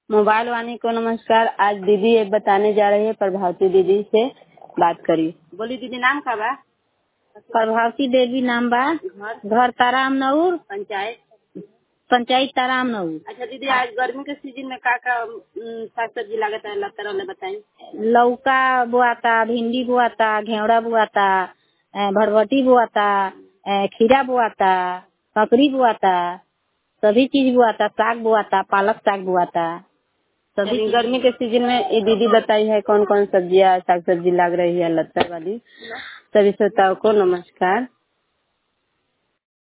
Mobile वाणी को नमस्कार। आज दीदी ये बताने जा रही है, प्रभावती दीदी से बात करी। बोली दीदी, नाम का बा? प्रभावती देवी नाम बा। घर ताराम नऊर, पंचायत ताराम नऊर। अच्छा दीदी, आज गर्मी के सीजन में का साग सब्जी लागत है, लता वाला बताएं। लौका बुआता, भिंडी बुआता, घेवड़ा बुआता, भरभटी बुआता, खीरा बुआता, ककड़ी बुआता, सभी चीज बुआता। साग बुआता, पालक साग बुआता। सभी गर्मी के सीजन में ये दीदी बताई है कौन कौन सब्जियां साग सब्जी लाग रही है लता वाली। सभी श्रोताओं को नमस्कार।